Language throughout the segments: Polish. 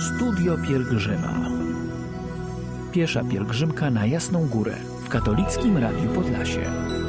Studio Pielgrzyma. Piesza pielgrzymka na Jasną Górę w Katolickim Radiu Podlasie.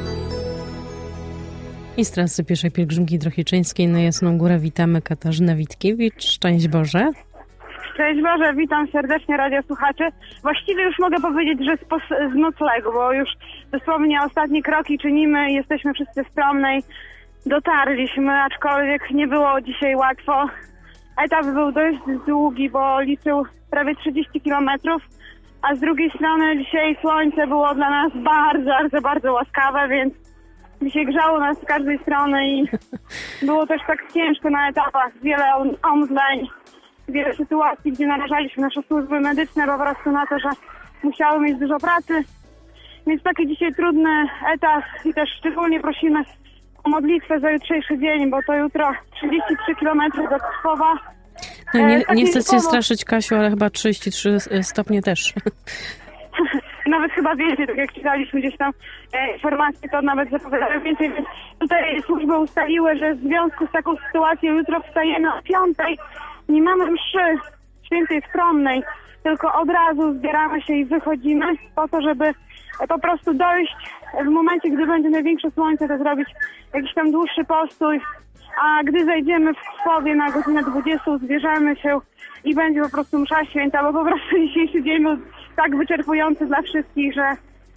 I z trasy pieszej pielgrzymki Drohieczeńskiej na Jasną Górę witamy Katarzynę Witkiewicz. Szczęść Boże. Cześć Boże, witam serdecznie radiosłuchaczy. Właściwie już mogę powiedzieć, że z noclegu, bo już dosłownie ostatnie kroki czynimy i jesteśmy wszyscy w Stromnej. Dotarliśmy, aczkolwiek nie było dzisiaj łatwo. Etap był dość długi, bo liczył prawie 30 kilometrów, a z drugiej strony dzisiaj słońce było dla nas bardzo łaskawe, więc dzisiaj grzało nas z każdej strony i było też tak ciężko na etapach. Wiele omdleń, wiele sytuacji, gdzie narażaliśmy nasze służby medyczne po prostu na to, że musiały mieć dużo pracy. Więc taki dzisiaj trudny etap i też szczególnie prosimy o modlitwę za jutrzejszy dzień, bo to jutro 33 km do Krzywowa. No nie chcę cię straszyć, Kasiu, ale chyba 33 stopnie też. Nawet chyba więcej, tak jak czytaliśmy gdzieś tam informacje, to nawet zapowiadają więcej, więc tutaj służby ustaliły, że w związku z taką sytuacją jutro wstajemy o 5:00, nie mamy mszy świętej Stromnej, tylko od razu zbieramy się i wychodzimy po to, żeby po prostu dojść w momencie, gdy będzie największe słońce, to zrobić jakiś tam dłuższy postój, a gdy zajdziemy w Krzywowie na godzinę 20, zbierzemy się i będzie po prostu msza święta, bo po prostu dzisiejszy dzień był tak wyczerpujący dla wszystkich, że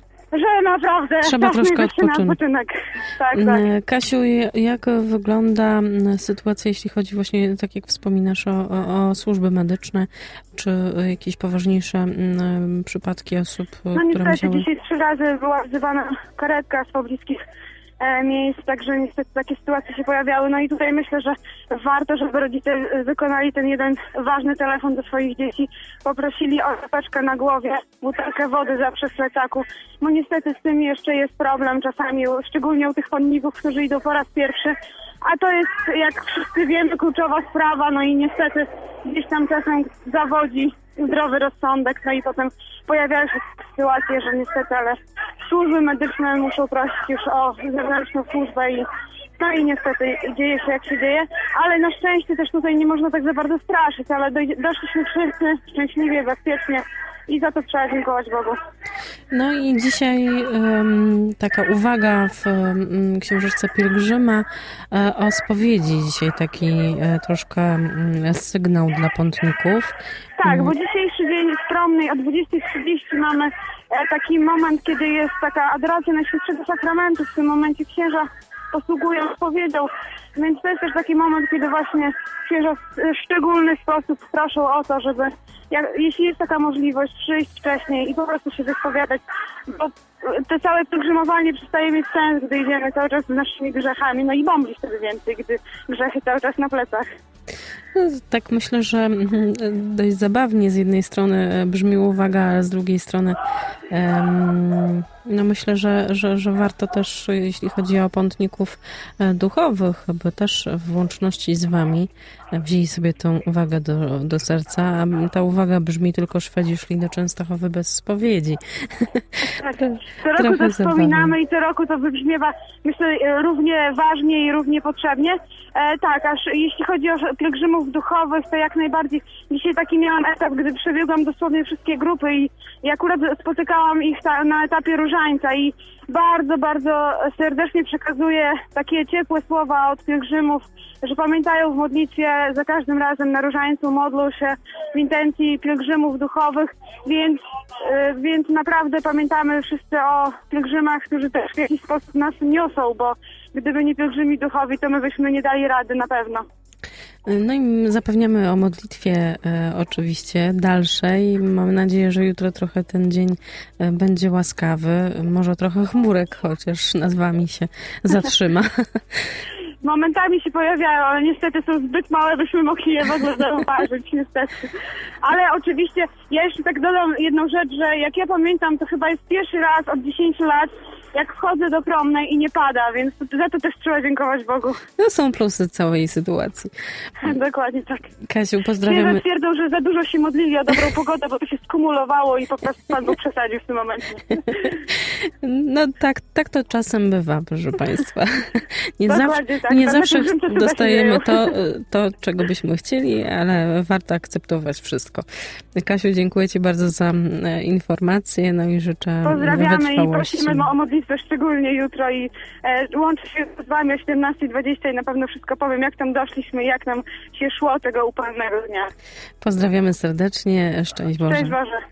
naprawdę trzeba troszkę odpocząć. Tak. Kasiu, jak wygląda sytuacja, jeśli chodzi właśnie, tak jak wspominasz, o służby medyczne, czy jakieś poważniejsze przypadki osób, które musiały... Dzisiaj 3 razy była wzywana karetka z pobliskich miejsc, także niestety takie sytuacje się pojawiały. No i tutaj myślę, że warto, żeby rodzice wykonali ten jeden ważny telefon do swoich dzieci, poprosili o czapeczkę na głowie, butelkę wody zawsze w plecaku, bo niestety z tym jeszcze jest problem czasami, szczególnie u tych chodników, którzy idą po raz pierwszy, a to jest, jak wszyscy wiemy, kluczowa sprawa, no i niestety gdzieś tam czasem zawodzi zdrowy rozsądek, no i potem pojawiają się sytuacje, że niestety, ale służby medyczne muszą prosić już o zewnętrzną służbę i no i niestety dzieje się jak się dzieje, ale na szczęście też tutaj nie można tak za bardzo straszyć, ale doszliśmy wszyscy szczęśliwie, bezpiecznie i za to trzeba dziękować Bogu. No i dzisiaj taka uwaga w książeczce Pielgrzyma o spowiedzi. Dzisiaj taki troszkę sygnał dla pątników. Tak, bo dzisiejszy dzień Stromnej o 20:30 mamy taki moment, kiedy jest taka adoracja Najświętszego Sakramentu. W tym momencie księża posługują spowiedzią, więc to jest też taki moment, kiedy właśnie księża w szczególny sposób proszą o to, żeby jeśli jest taka możliwość, przyjść wcześniej i po prostu się wyspowiadać, bo to całe pielgrzymowanie przestaje mieć sens, gdy idziemy cały czas z naszymi grzechami, no i bombli wtedy więcej, gdy grzechy cały czas na plecach. No, tak myślę, że dość zabawnie z jednej strony brzmi uwaga, ale z drugiej strony no myślę, że warto też, jeśli chodzi o pątników duchowych, by też w łączności z wami wzięli sobie tą uwagę do serca. A ta uwaga brzmi: tylko Szwedzi szli do Częstochowy bez spowiedzi. Tak. Co roku to wspominamy i co roku to wybrzmiewa, myślę, równie ważnie i równie potrzebnie. Tak, aż jeśli chodzi o pielgrzymów duchowych, to jak najbardziej. Dzisiaj taki miałam etap, gdy przebiegłam dosłownie wszystkie grupy i akurat spotykałam ich na etapie różańca i bardzo serdecznie przekazuję takie ciepłe słowa od pielgrzymów, że pamiętają w modlitwie za każdym razem na różańcu, modlą się w intencji pielgrzymów duchowych, więc naprawdę pamiętamy wszyscy o pielgrzymach, którzy też w jakiś sposób nas niosą, bo gdyby nie pielgrzymi duchowi, to my byśmy nie dali rady na pewno. No i zapewniamy o modlitwie oczywiście dalszej. Mam nadzieję, że jutro trochę ten dzień będzie łaskawy. Może trochę chmurek chociaż nad wami się zatrzyma. Momentami się pojawiają, ale niestety są zbyt małe, byśmy mogli je w ogóle zauważyć, niestety. Ale oczywiście, ja jeszcze tak dodam jedną rzecz, że jak ja pamiętam, to chyba jest pierwszy raz od 10 lat, jak wchodzę do Promnej i nie pada, więc za to też trzeba dziękować Bogu. No są plusy całej sytuacji. Dokładnie tak. Kasiu, pozdrawiamy. Nie twierdzą, że za dużo się modlili o dobrą pogodę, bo to się skumulowało i po prostu Pan Bóg przesadził w tym momencie. No tak to czasem bywa, proszę Państwa. Nie Dokładnie zawsze tak. dostajemy to, czego byśmy chcieli, ale warto akceptować wszystko. Kasiu, dziękuję Ci bardzo za informacje, no i życzę Pozdrawiamy i wytrwałości. prosimy o modlitwę szczególnie jutro i łączę się z Wami o 17:20 i na pewno wszystko powiem, jak tam doszliśmy, jak nam się szło tego upalnego dnia. Pozdrawiamy serdecznie, szczęść Boże. Cześć Boże.